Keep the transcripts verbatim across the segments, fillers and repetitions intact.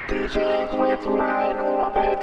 D J with my orbit.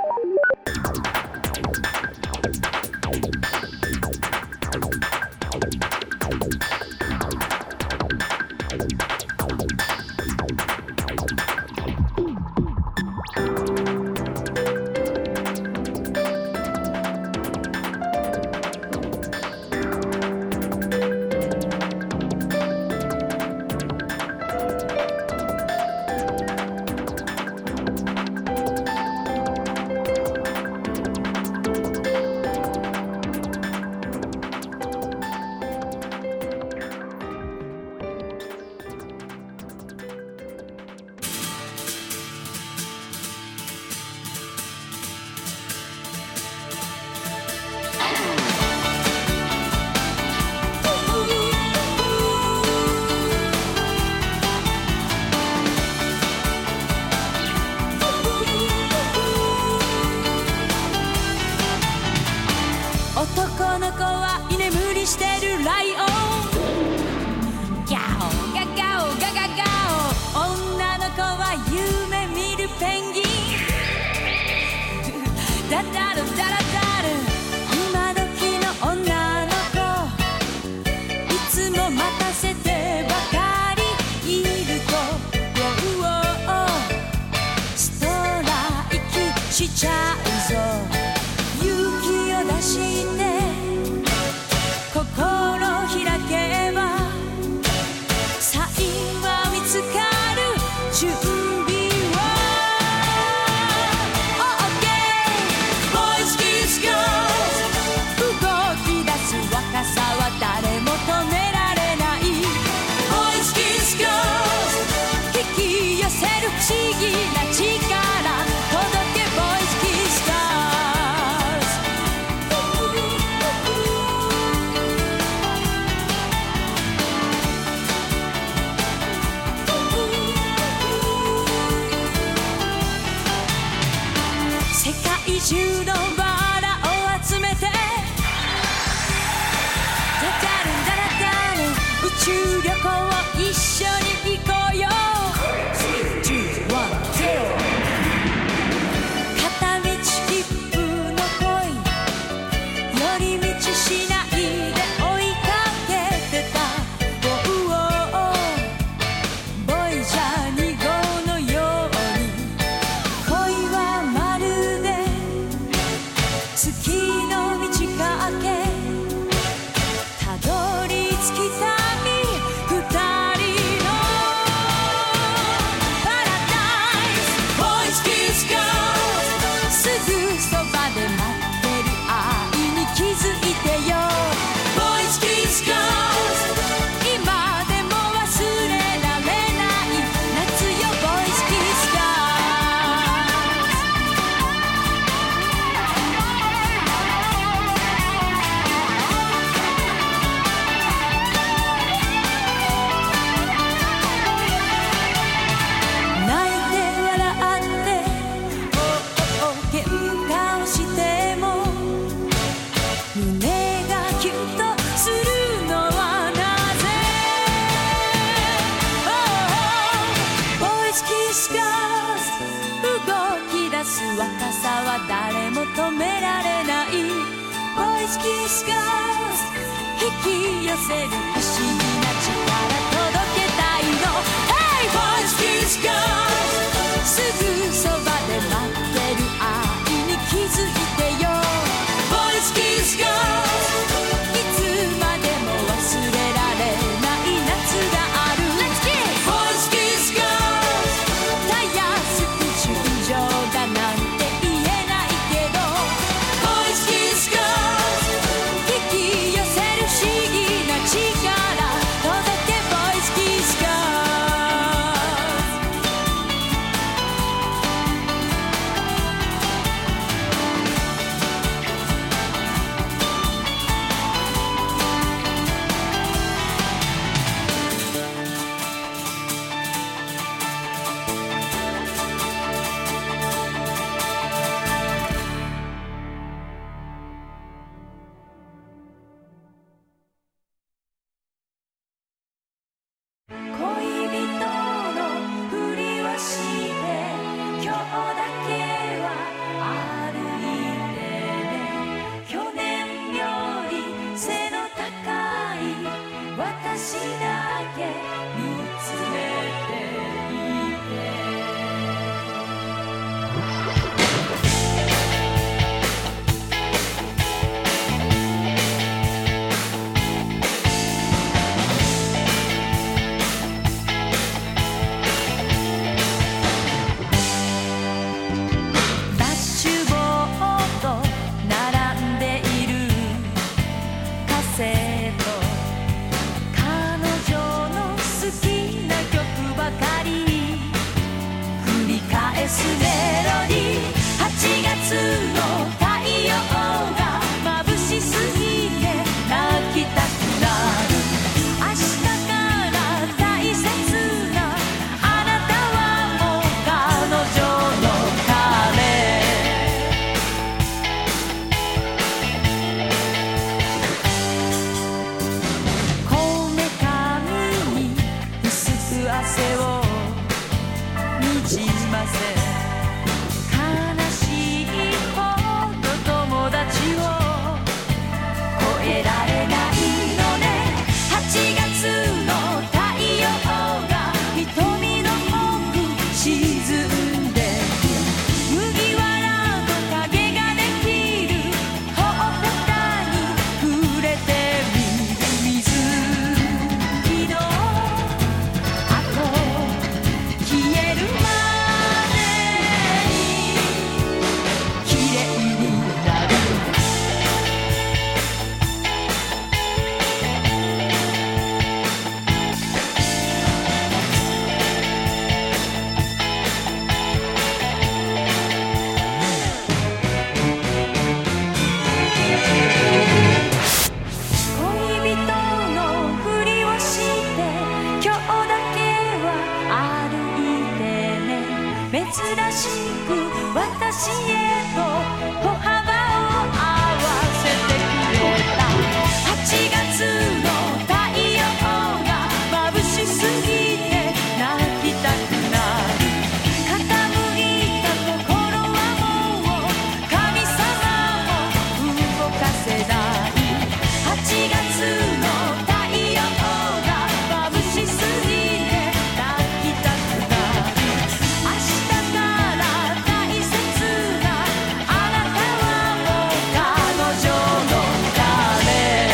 男の子は居眠りしてるライオンギャオガガオガガガオ女の子は夢見るペンギンダダルダラダル今時の女の子いつも待たせてばかりいるとウォウウォストライキしちゃうぞ勇気を出して心開けばサインは見つかる準備は OK Boys Kiss Girls 動き出す若さは誰も止められない Boys Kiss Girls 引き寄せる不思議な力届け Boys Kiss Girls世界中のバラを集めてダダルンダラダルン宇宙旅行を一緒に行こうよスリー、ツー、ワン、ゼロ片道切符の恋寄り道しないで追いかけてたウォウウォボイジャーに号のように恋はまるで月の満ち欠けたどり着きたい二人のパラダイス Boys Kiss Girls すぐそばで待ってる愛に気づいてよ Boys Kiss Girls 今でも忘れられない夏よ Boys Kiss Girls泣いて笑っておおお喧嘩をしても胸がキュンとするのはなぜ Boys Kiss Girls 動き出す若さは誰も止められない Boys Kiss Girls 引き寄せる不思議な力届けたいの Hey Boys Kiss Girls すぐそばで待ってる愛に気づいてよ Boys Kiss Girls いつまでも忘れられない夏がある Let's kiss Boys Kiss Girls たやすく純情だなんて言えないけど Boys Kiss Girls 引き寄せる不思議な力すメロディー。はちがつの太陽が眩しすぎて泣きたくなる。明日から大切なあなたはもう彼女の彼。こめかみに薄く汗をにじませ、悲しいほど友達を超えられないのね。はちがつの太陽が瞳の奥沈んで麦わらの影ができるほっぺたに触れてみる。水着のあと消えるまでに綺麗になる。恋人のふりをして今日だけは歩いてね。珍しく私へと歩幅を合わせてくれた。はちがつの太陽が眩しすぎて泣きたくなる。傾いた心はもう神様も動かせない。はちがつの太陽が眩しすぎて泣きたくなる。明日から大切なあなたはもう彼女の彼。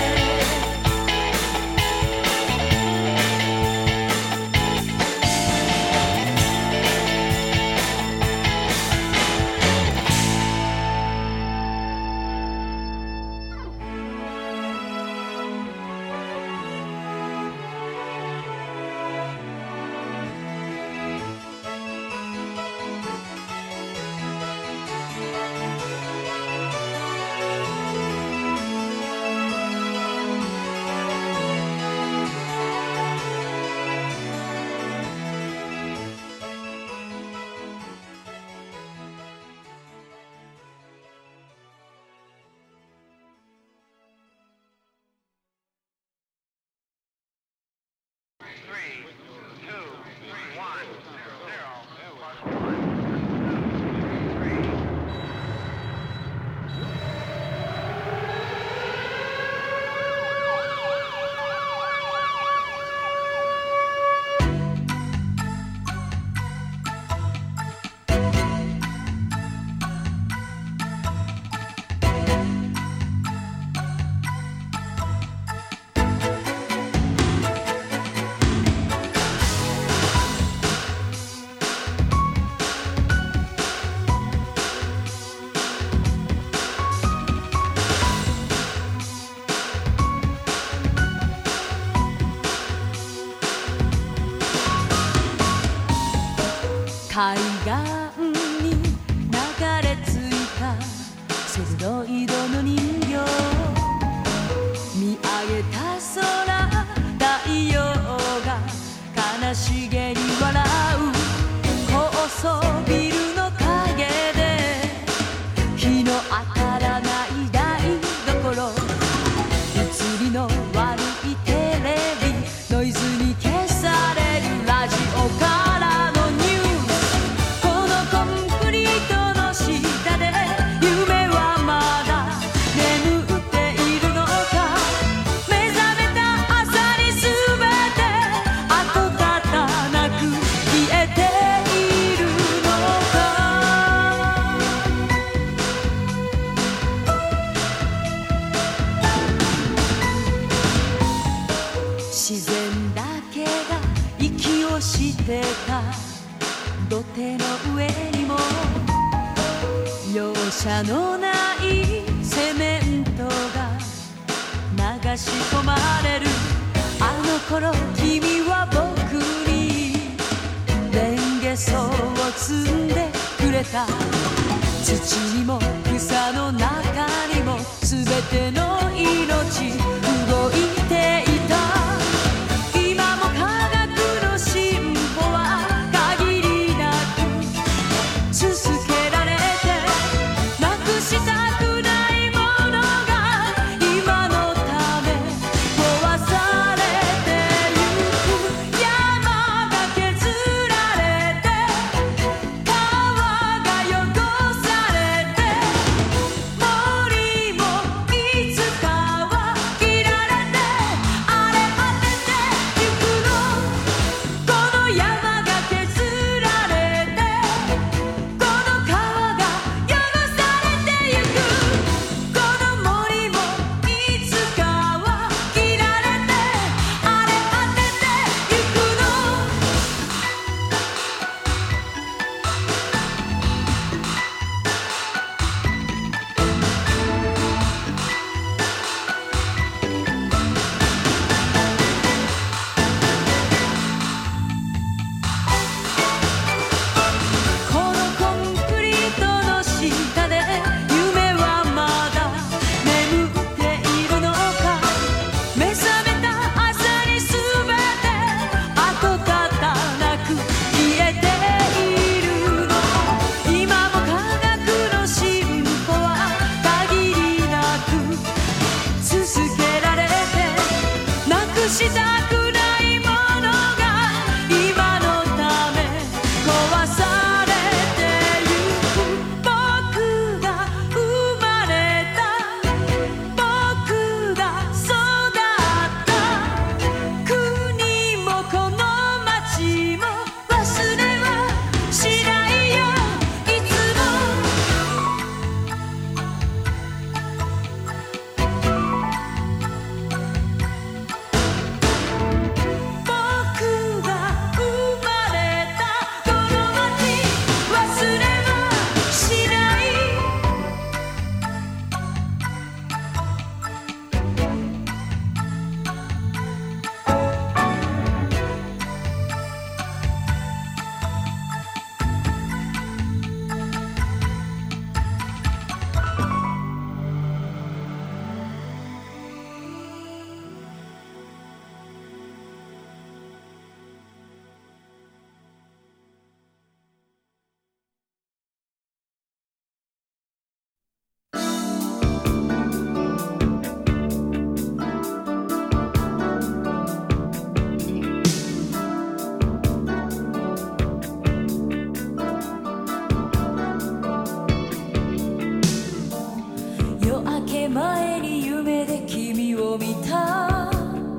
Three, two, one, zero. 海岸に流れ着いた鋭い色の人形。見上げた空、太陽が悲しげに笑う。高層ビルの陰で日の当たらない台所。映りの悪いテレビ、ノイズに消されるラジオからのニュース。このコンクリートの下で夢はまだ眠っているのか。目覚めた朝に全て跡形なく消えているのか。自然だけが息をしてた土手の上にも容赦のないセメントが流し込まれる。あの頃君は僕にレンゲソを包んでくれた。土にも草の中にも全ての命動いていた。今も科学の進歩は限りなく続けられて、なくしたくないものが今のため壊されてゆく。山が削られて川が汚されて、森もいつかは切られて荒れ果ててゆくの。この山が削られて、この川が汚されてゆく。この森もいつかは切られて荒れ果ててゆくの。このコンクリートの下で夢はまだ眠っているのか。目覚めた朝に全て跡形なく消えているの。今も科学の進歩は限りなく続けられて、なくしたくないものが今のため壊されてゆく。僕が生まれた、僕が育った国もこの街も忘れはしないよいつも。僕が生まれたこの街忘れはしない。夜明け前に夢で君を見た。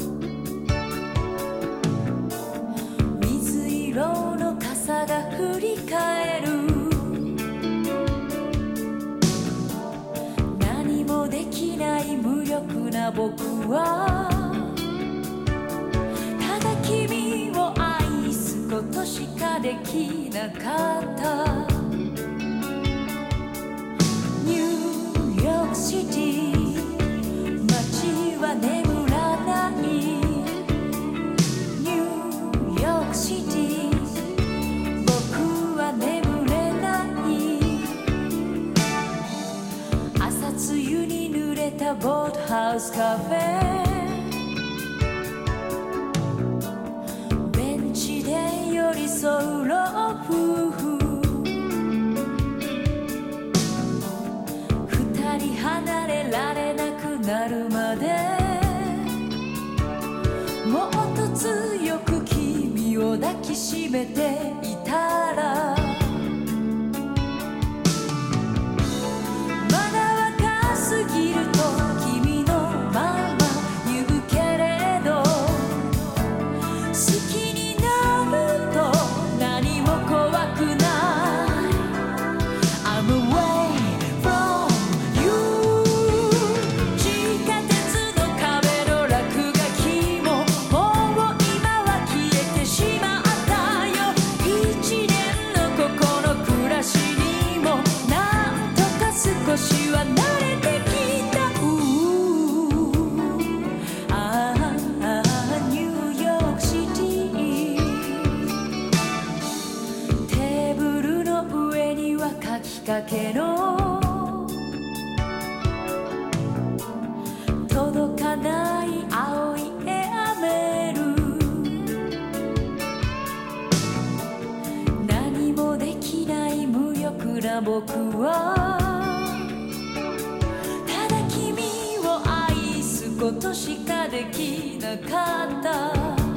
水色の傘が振り返る。何もできない無力な僕はただ君を愛すことしかできなかった。ニューヨークシティ、街は眠らない。ニューヨークシティ、僕は眠れない。朝露に濡れたボートハウスカフェ、ベンチで寄り添う老夫婦。二人離れられなくなるまで、もっと強く君を抱きしめていたら、まだ若すぎると君のまま言うけれど、好きになると何も怖くない。 I'm away from you。 地下鉄の壁の落書きももう今は消えてしまったよ。一年掛けの届かない青いエアメール、何もできない無欲な僕はただ君を愛すことしかできなかった。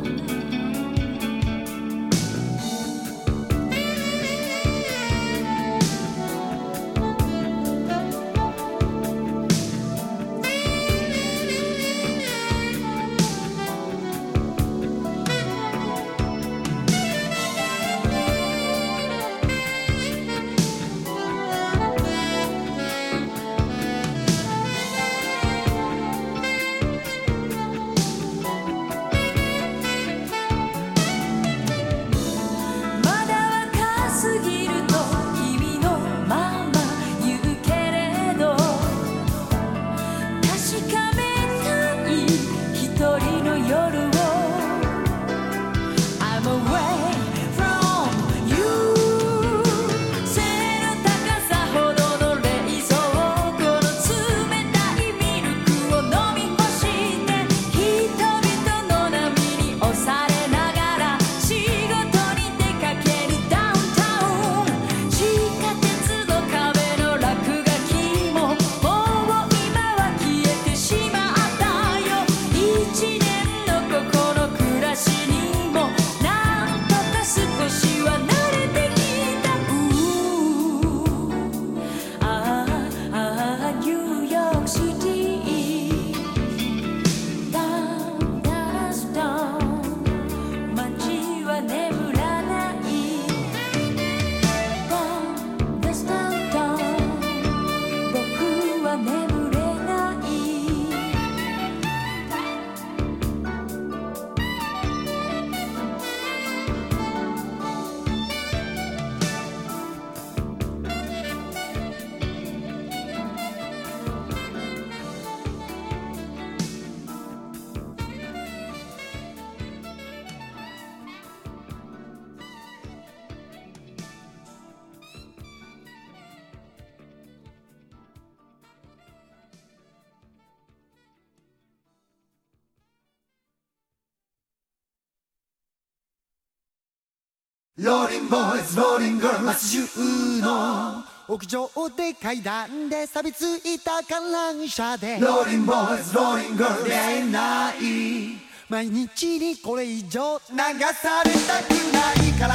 ローリンボーイズローリンガール街中の屋上で階段で錆びついた観覧車でローリンボーイズローリンガール出会えない毎日にこれ以上流されたくないから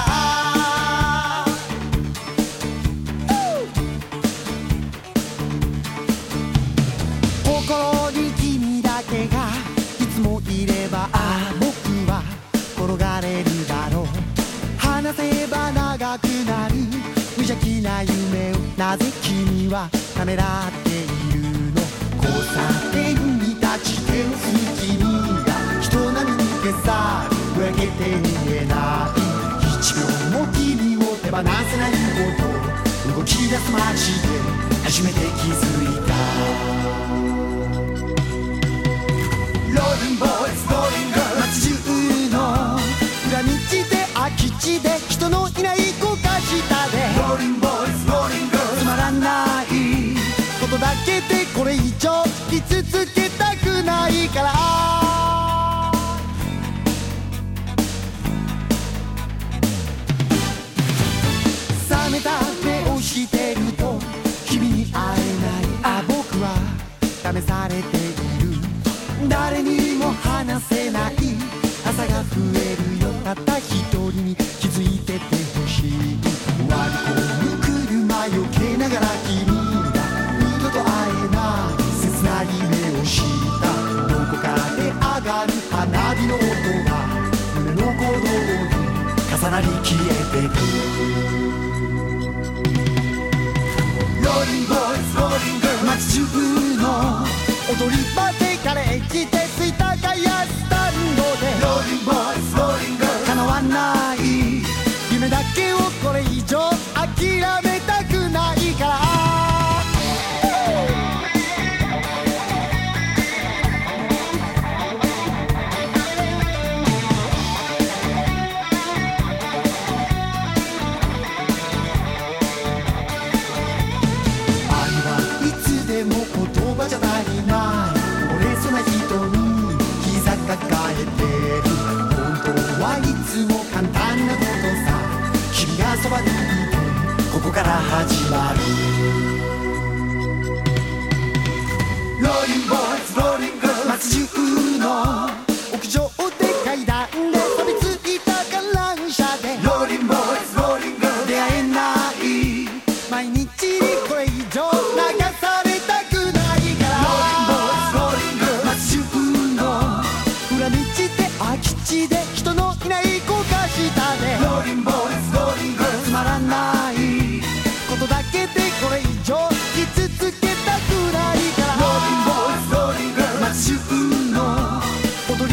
心に君だけがいつもいればああ僕は転がれるだろう話せば長くなる無邪気な夢をなぜ君はためらっているの交差点に立ち手を振る君が人並みに消されぼやけて見えない一秒も君を手放せないこと動き出す街で初めて気づいたローリンボーイズローリンガール街中の裏道で空き地で人のいない高架下でローリンボーイズローリンガールつまらないことだけでこれ以上生き続けたくないから覚めた目をしてると君に会えないあ僕は試されている誰にも話せない朝が増えるよたった一人に気づいててほしい割り込む車避けながら君が二度と会えない切な夢をしたどこかで上がる花火の音が胸の鼓動に重なり消えてくローリンボーイズローリンガール街中の踊り場でカレー来て着いたガイアスタンドでローリンボーイズローリンガール叶わない夢だけをこれ以上諦めたくないからそばにいてここから始まるローリンボーイズローリング街中の屋上で階段で錆びついた観覧車でローリンボーイズローリング出会えない毎日にこれ以上流されたくないからローリンボーイズローリング街中の裏道で空き地で人のいない高架下でローリンボーイズローリングつまらないことだけでこれ以上生き続けたくないからローリンボーイズローリング街中の踊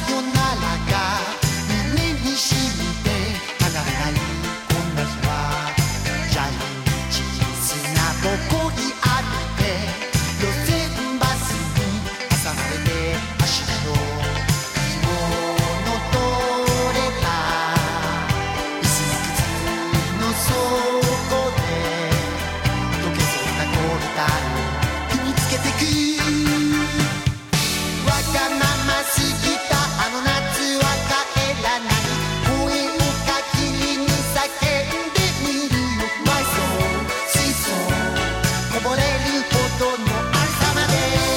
よならが胸に染みて離れないこんな日はジャイに小さなぼこり浴びて路線バスに挟まれて足の紐の取れた椅子の靴の底で溶けそうなゴルタを踏みつけてくわがまますぎたあの夏は帰らない声をかきに叫んでみるよ My soul, sweet soul こぼれるほどのありさまで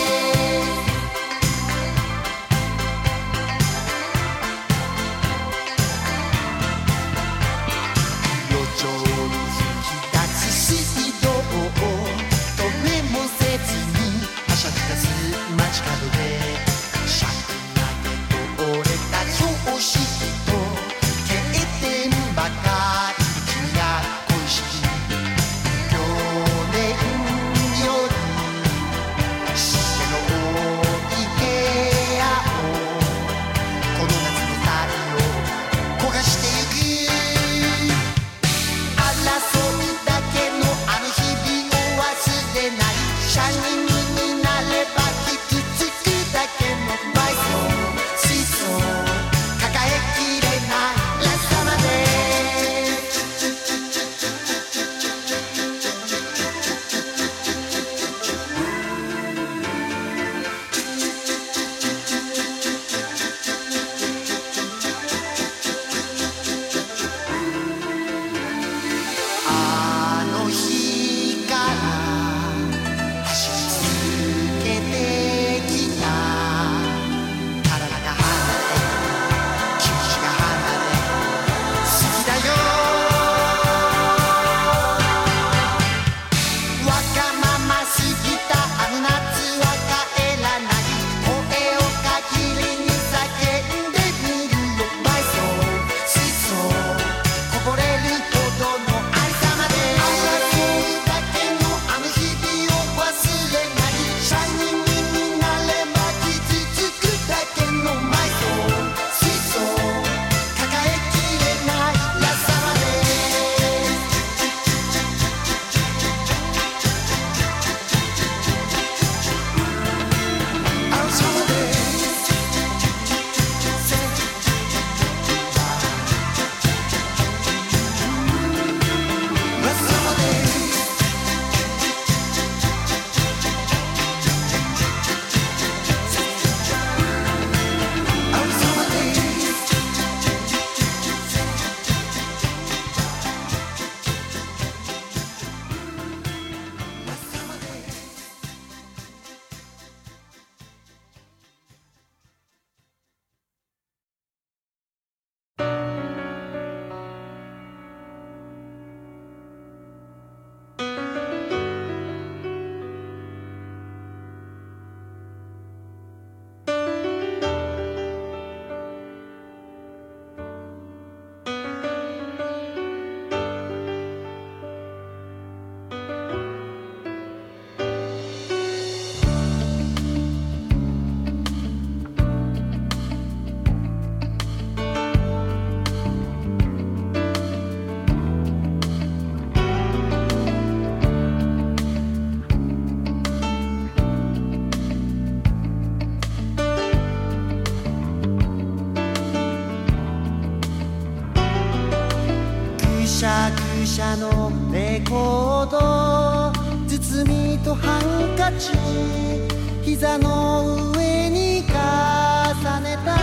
路上に吹き出す水道を止めもせずにはしゃぎ出す街角で尺投げと折れた標識と欠点ばかり君が恋しき去年より湿気の多い部屋をこの夏の太陽焦がしてゆく争いだけのあの日々を忘れないシャイニングになれば傷つくだけの My soul, sweet soul 抱えきれないラストまであの日から走り続けてきた体が離れ気持ちが離れ好きだよわがまますぎたあの夏は帰らない声をかきりに叫んでみるよ My soul, sweet soul こぼれるほどの愛さまで争いだけのあの日々を忘れないシャイニングになれば傷つくだけの My soul, sweet soul 抱えきれないラストまで愛さまでラストまで愛さまでくしゃくしゃのレコード包みとハンカチ膝の上に重ねた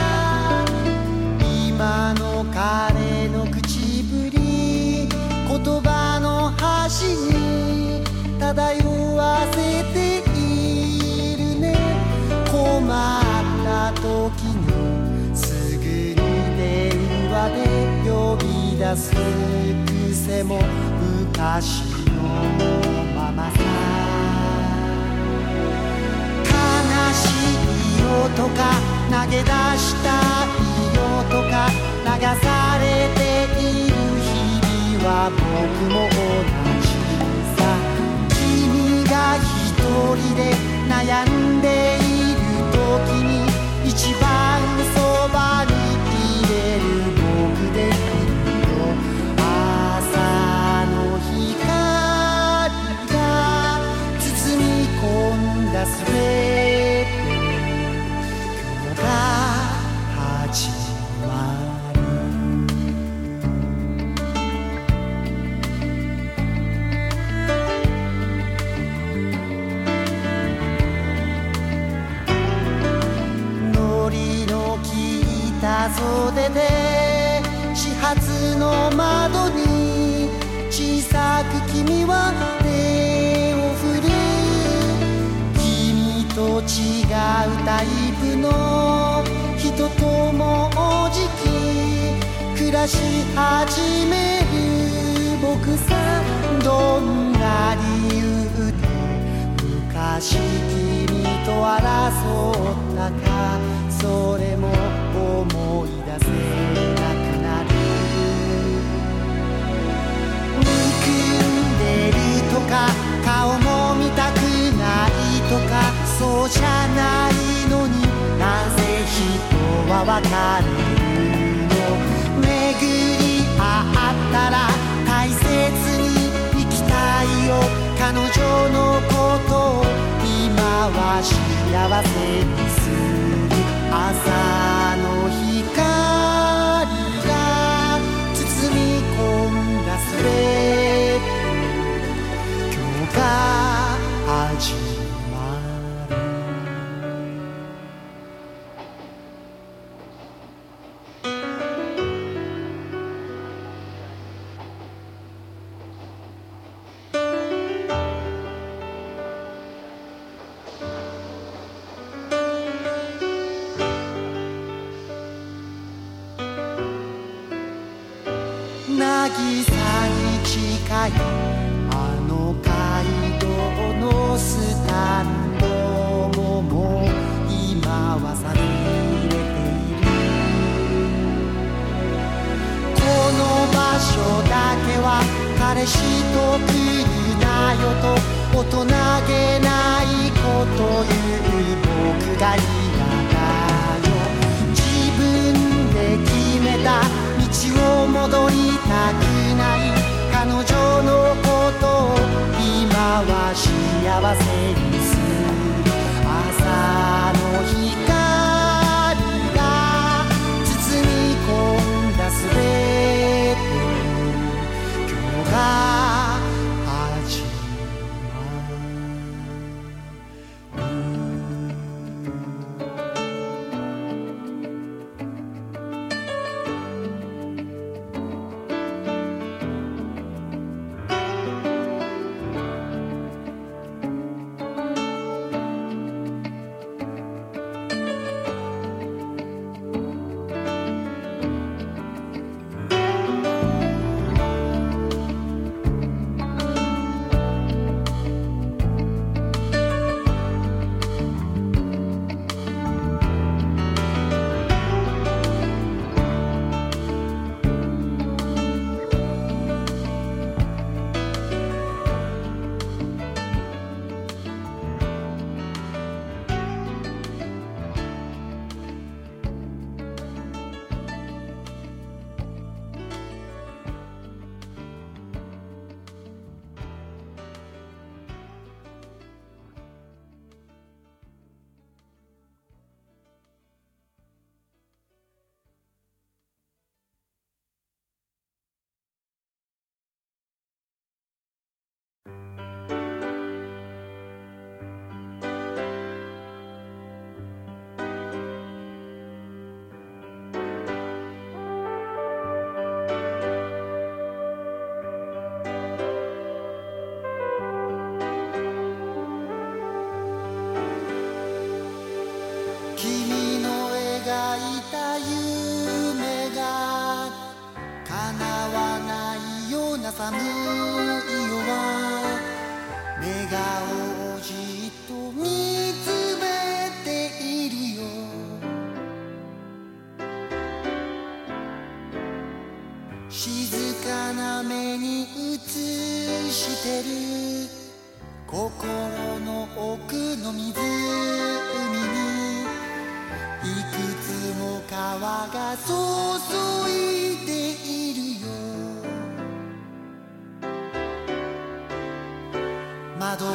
今の彼の口ぶり言葉の端に漂わせているね困った時にすぐに電話で呼び出す癖も昔のままさ悲しい音か投げ出したい音か流されている日々は僕も同じさ君が一人で悩んでいる時に一番そば始まる。ノリの利いた袖で始発の窓に小さく君は手を振る。君と違うタイプの人ともうじき暮らし始める。僕さどんな理由で昔君と争ったか、それも思い出せなくなる。憎んでるとか顔も見たくないとかそうじゃないのに、なぜ人は別れるの。巡り合ったら大切に生きたいよ。彼女のことを今は幸せにする。朝の光が包み込んだすべて、今日が始まる。渚に近いあの街道のスタンドももう今は寂れている。この場所だけは彼氏と来るなよと大人げないこと言う僕が嫌だよ。自分で決めた道を戻りたくない。彼女のことを今は幸せにする。朝の光が包み込んだすべて、今日が始まる。君の描いた夢が叶わないような寒い夜は目顔をじっと見つめているよ。静かな目に映してる心の奥の湖にいくつも川が注いでいるよ。窓を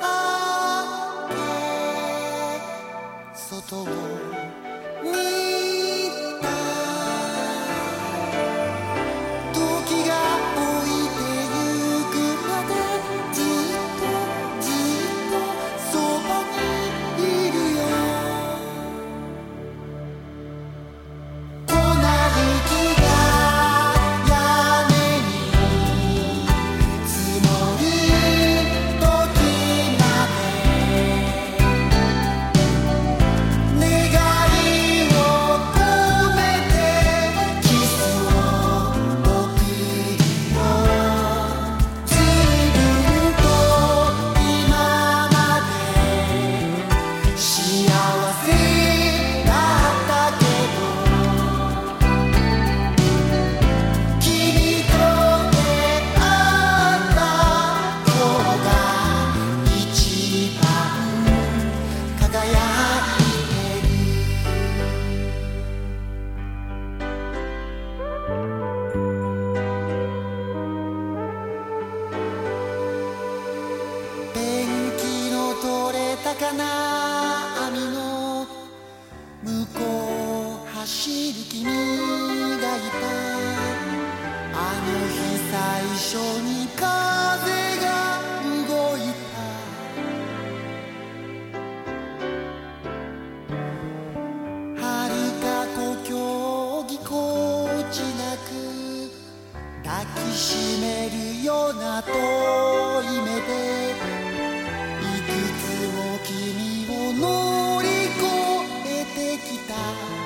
開け外を見向こう走る君がいた。あの日最初に風が動いた。遥か故郷ぎこちなく抱きしめるような遠い目で、いくつも君を乗り越えてきた。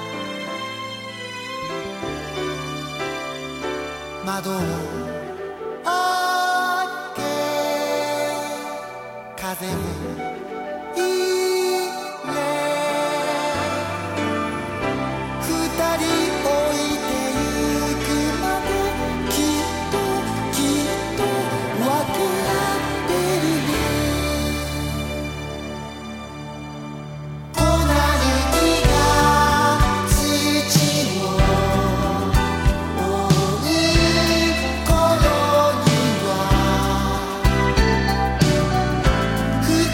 窓を開け風を入れ、二人置いてゆくまできっときっと分かってるね。粉雪が土を覆う頃には二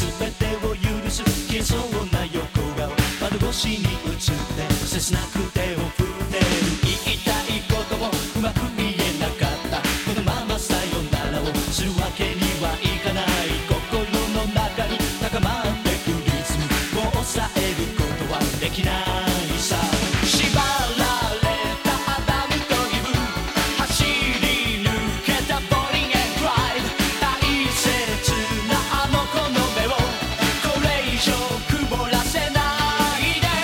全てを許す消えそうな横顔窓越しに映って切なく手を振ってる言いたいこともうまく言えなかったこのままさよならをするわけにはいかない心の中に高まってくリズムもう抑えることはできないさ縛られたアダムとイブ走り抜けたボディー&ドライブ大切なあの子の目をこれ以上曇らせないで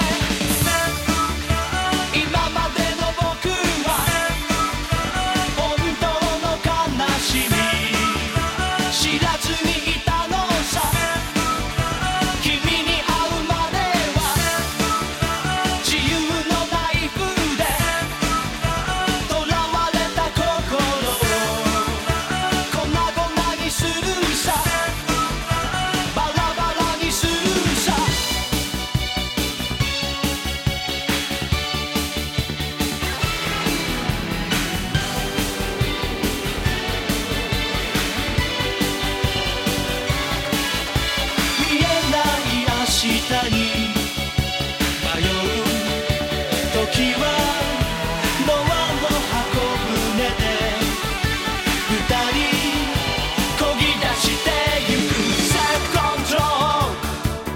今までの僕は本当の悲しみ知らずにいたのさ君に会うまでは自由のナイフで囚われた心を粉々にするさバラバラにするさ見えない明日に迷う時はノアの箱舟で二人漕ぎ出してゆくセルフコントロール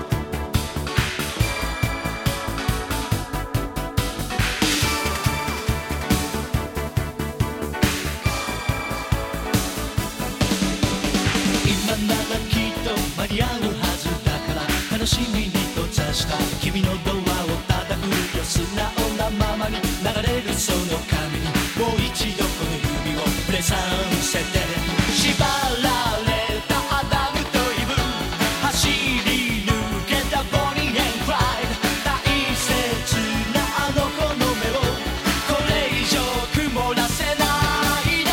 今ならきっと間に合うはずだから楽しみに閉ざした君のドアを叩くよ素直なままに流れるその髪にもう一度この指を触れさせて縛られたアダムとイブ走り抜けたボディー&ドライブ大切なあの子の目をこれ以上曇らせないで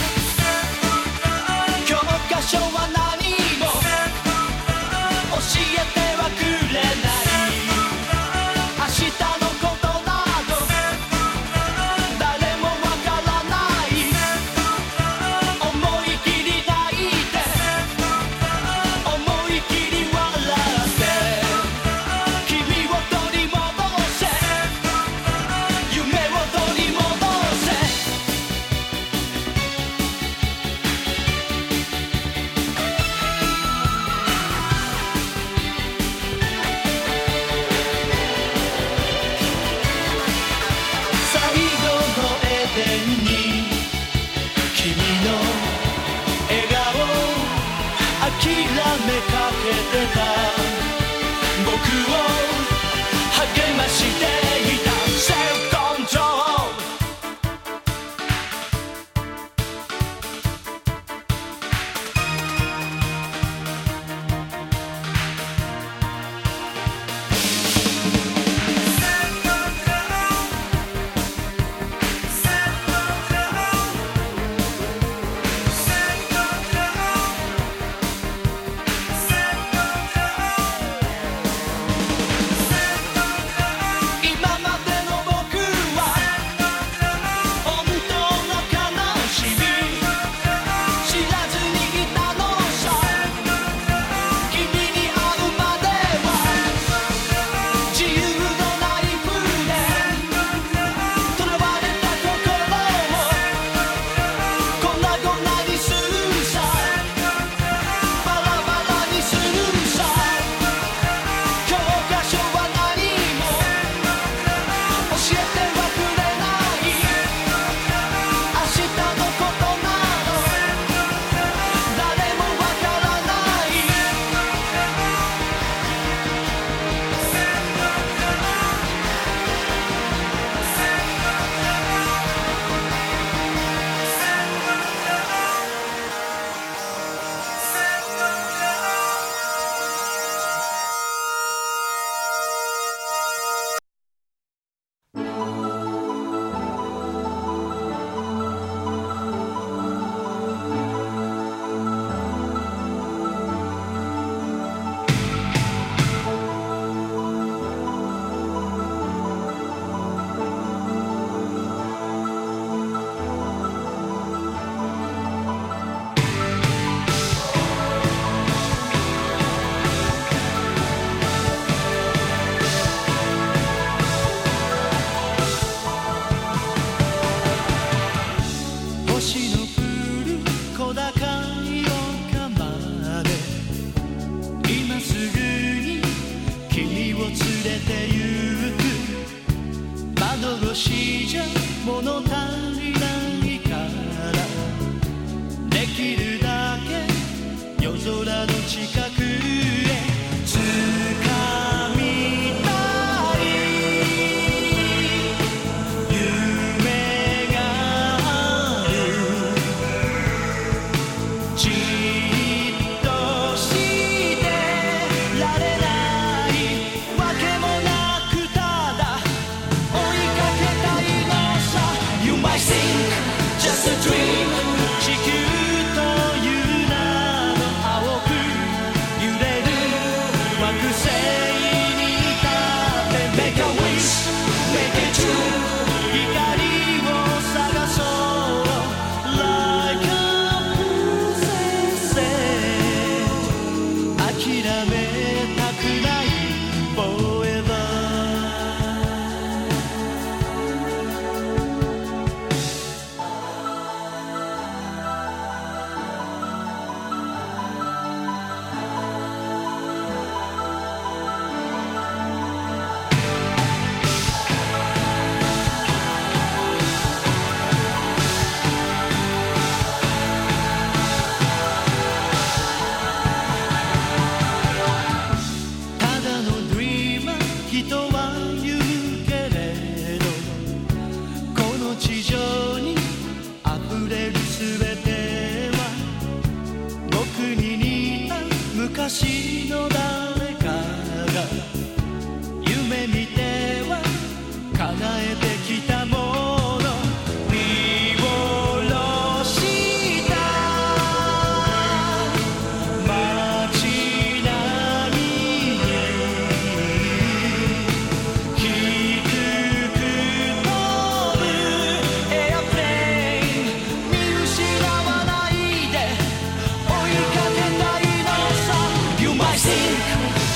教科書は何も教えてはくれない明日のことなど誰もわからない思い切り泣いて思い切り笑って君を取り戻せ夢を取り戻せ最後のエデンに君の笑顔諦めかけてた僕を励ましていたセルフコントロール 「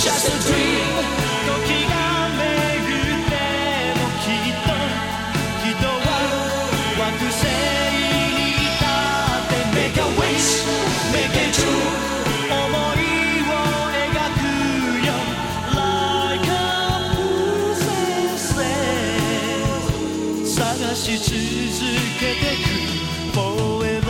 Just a dream 時が巡ってもきっと人は惑星に立って Make a wish Make it true 想いを描くよ Like a princess 探し続けてく Forever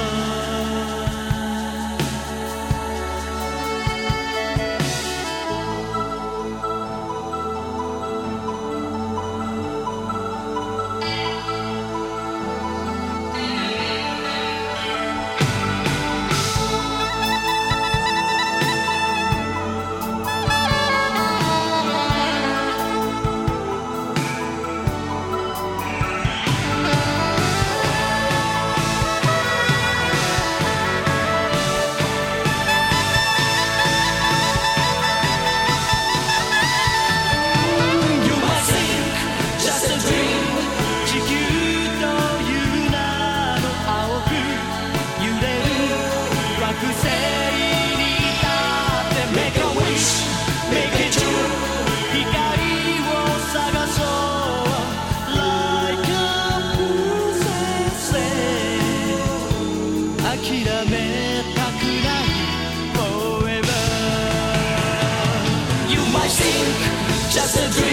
Just a dream